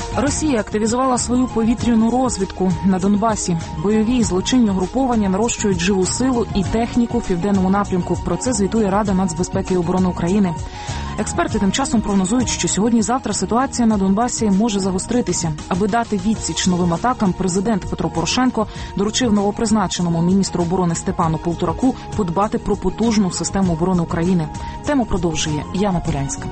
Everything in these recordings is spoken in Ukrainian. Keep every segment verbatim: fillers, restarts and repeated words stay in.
Росія активізувала свою повітряну розвідку на Донбасі. Бойові і злочинні угруповання нарощують живу силу і техніку в південному напрямку. Про це звітує Рада нацбезпеки і оборони України. Експерти тим часом прогнозують, що сьогодні-завтра ситуація на Донбасі може загостритися. Аби дати відсіч новим атакам, президент Петро Порошенко доручив новопризначеному міністру оборони Степану Полтораку подбати про потужну систему оборони України. Тему продовжує Яна Полянська.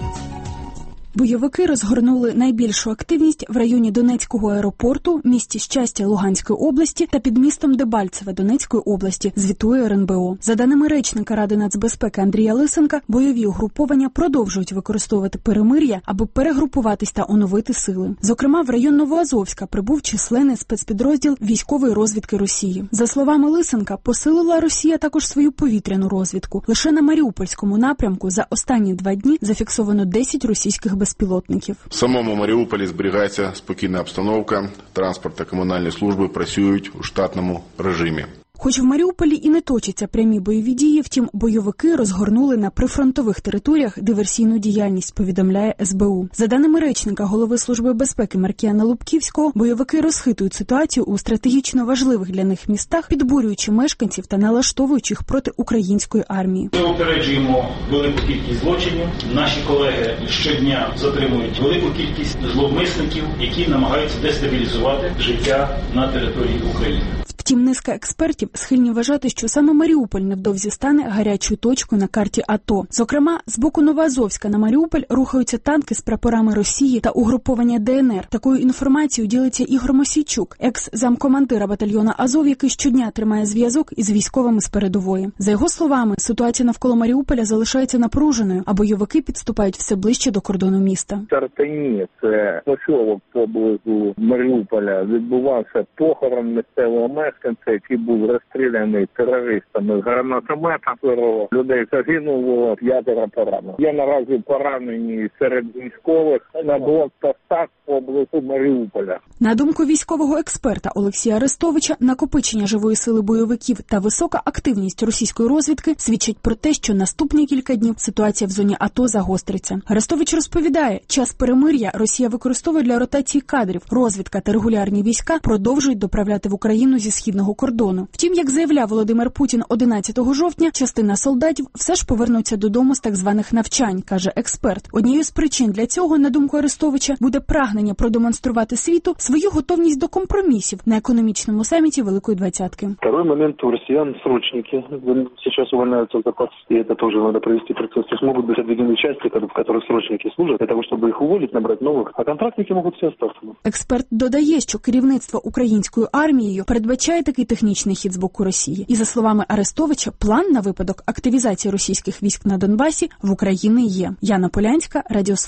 Бойовики розгорнули найбільшу активність в районі Донецького аеропорту, місті Щастя Луганської області та під містом Дебальцеве Донецької області, звітує ер ен бе о. За даними речника Ради нацбезпеки Андрія Лисенка, бойові угруповання продовжують використовувати перемир'я, аби перегрупуватись та оновити сили. Зокрема, в район Новоазовська прибув численний спецпідрозділ військової розвідки Росії. За словами Лисенка, посилила Росія також свою повітряну розвідку. Лише на Маріупольському напрямку за останні два дні зафіксовано десять російських безпілотників. В самому Маріуполі зберігається спокійна обстановка, транспорт та комунальні служби працюють у штатному режимі. Хоч в Маріуполі і не точаться прямі бойові дії, втім, бойовики розгорнули на прифронтових територіях диверсійну діяльність, повідомляє ес бе у. За даними речника голови Служби безпеки Маркіяна Лубківського, бойовики розхитують ситуацію у стратегічно важливих для них містах, підбурюючи мешканців та налаштовуючи їх проти української армії. Ми упереджуємо велику кількість злочинів. Наші колеги щодня затримують велику кількість зловмисників, які намагаються дестабілізувати життя на території України. Втім, низка експертів схильні вважати, що саме Маріуполь невдовзі стане гарячою точкою на карті АТО. Зокрема, з боку Новоазовська на Маріуполь рухаються танки з прапорами Росії та угруповання де ен ер. Такою інформацією ділиться Ігор Мосійчук, екс-замкомандира батальйона Азов, який щодня тримає зв'язок із військовими з передової. За його словами, ситуація навколо Маріуполя залишається напруженою, а бойовики підступають все ближче до кордону міста. Тартані – це поселок поблизу Маріуполя. Відбувався похорон місцевого мешканця, який був розстріляний терористами з гранатомета. Людей загинуло, п'ятеро поранено. Є наразі поранені серед військових на блокпостах поблизу Маріуполя. На думку військового експерта Олексія Арестовича, накопичення живої сили бойовиків та висока активність російської розвідки свідчить про те, що наступні кілька днів ситуація в зоні АТО загостриться. Арестович розповідає, час перемир'я Росія використовує для ротації кадрів. Розвідка та регулярні війська продовжують доправляти в Україну зі східного кордону. Втім, як заявляв Володимир Путін одинадцятого жовтня, частина солдатів все ж повернуться додому з так званих навчань, каже експерт. Однією з причин для цього, на думку Арестовича, буде прагнення продемонструвати світу свою готовність до компромісів на економічному саміті Великої Двадцятки. Второй момент, у россиян срочники сейчас увольняются в запас, и это тоже надо провести процесс. То есть могут быть отведены части, в которых срочники служат, для того, чтобы их уволить, набрать новых, а контрактники могут все остаться. Експерт додає, що керівництво українською армією передбачає такий технічний хід з боку Росії. І за словами Арестовича, план на випадок активізації російських військ на Донбасі в Україні є. Яна Полянська, Радіо